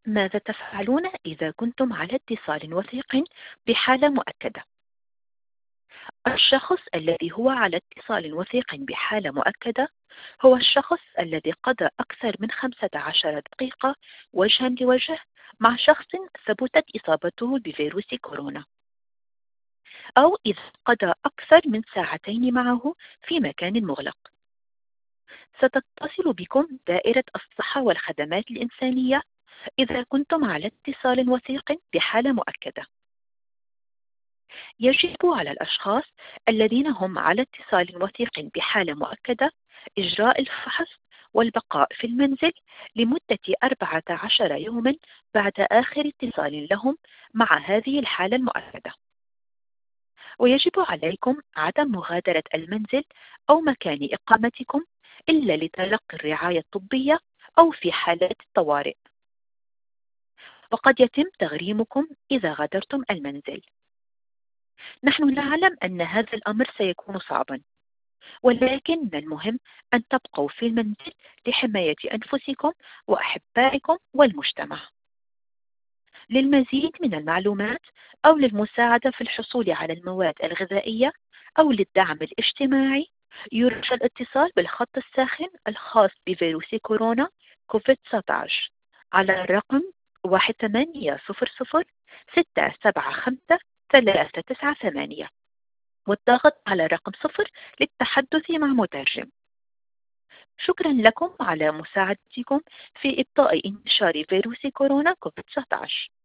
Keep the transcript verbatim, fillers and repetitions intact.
ماذا تفعلون إذا كنتم على اتصال وثيق بحالة مؤكدة؟ الشخص الذي هو على اتصال وثيق بحالة مؤكدة هو الشخص الذي قضى أكثر من خمسة عشر دقيقة وجها لوجه مع شخص ثبتت إصابته بفيروس كورونا، أو إذا قضى أكثر من ساعتين معه في مكان مغلق. ستتصل بكم دائرة الصحة والخدمات الإنسانية إذا كنتم على اتصال وثيق بحالة مؤكدة. يجب على الأشخاص الذين هم على اتصال وثيق بحالة مؤكدة إجراء الفحص والبقاء في المنزل لمدة أربعة عشر يوما بعد آخر اتصال لهم مع هذه الحالة المؤكدة. ويجب عليكم عدم مغادرة المنزل أو مكان إقامتكم إلا لتلقي الرعاية الطبية أو في حالات الطوارئ، وقد يتم تغريمكم إذا غادرتم المنزل. نحن نعلم أن هذا الأمر سيكون صعبا، ولكن من المهم أن تبقوا في المنزل لحماية أنفسكم وأحبائكم والمجتمع. للمزيد من المعلومات أو للمساعدة في الحصول على المواد الغذائية أو للدعم الاجتماعي، يرجى الاتصال بالخط الساخن الخاص بفيروس كورونا كوفيد تسعة عشر على الرقم واحد ثمانية صفر صفر ستة سبعة خمسة ثلاثة تسعة ثمانية، والضغط على رقم صفر للتحدث مع مترجم. شكرا لكم على مساعدتكم في إبطاء انتشار فيروس كورونا كوفيد تسعة عشر.